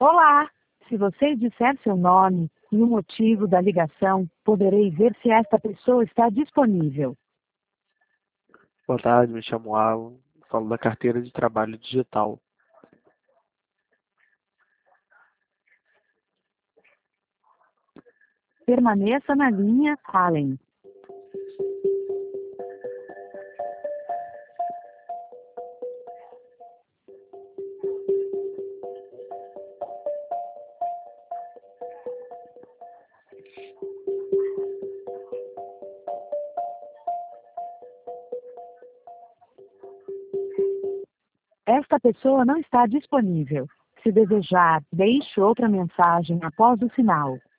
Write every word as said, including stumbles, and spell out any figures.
Olá! Se você disser seu nome e o motivo da ligação, poderei ver se esta pessoa está disponível. Boa tarde, me chamo Alan, falo da carteira de trabalho digital. Permaneça na linha, Allen. Esta pessoa não está disponível. Se desejar, deixe outra mensagem após o sinal.